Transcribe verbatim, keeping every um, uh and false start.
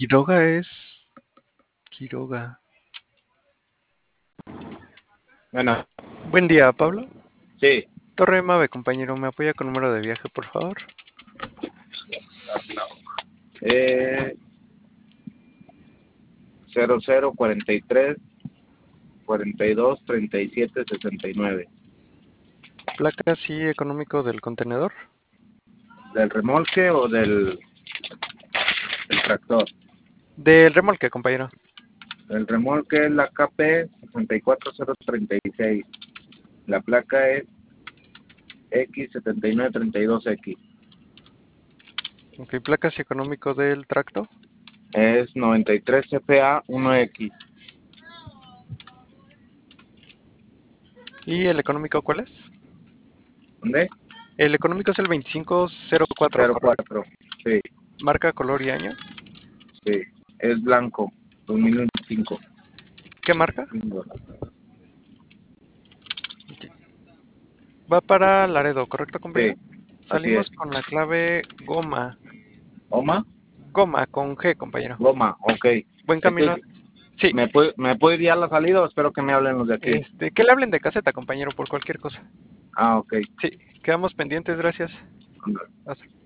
Quiroga es... Quiroga. Bueno, Buen día, Pablo. sí. Torre Mave, compañero. ¿Me apoya con número de viaje, por favor? Eh, cero cero cuarenta y tres cuarenta y dos treinta y siete sesenta y nueve. Placas y económico del contenedor. ¿Del remolque o del, del tractor? Del remolque, compañero. El remolque es la K P sesenta y cuatro cero treinta y seis. La placa es X setenta y nueve treinta y dos X. Ok, placas y económico del tracto. Es noventa y tres F A uno X. ¿Y el económico cuál es? ¿Dónde? El económico es el veinticinco cero cuatro, cero correcto. cuatro. Sí, Marca, color y año. sí. Es blanco. dos mil veinticinco. ¿Qué marca? Va para Laredo, ¿correcto, Sí, compañero? así es. Salimos con la clave goma. ¿Oma? Goma, con G, compañero. Goma, ok. Buen camino. Entonces, Sí. ¿me puede, ¿me puede ir ya a la salida o espero que me hablen los de aquí? Este, que le hablen de caseta, compañero, por cualquier cosa. Ah, ok. Sí, quedamos pendientes, gracias. Hasta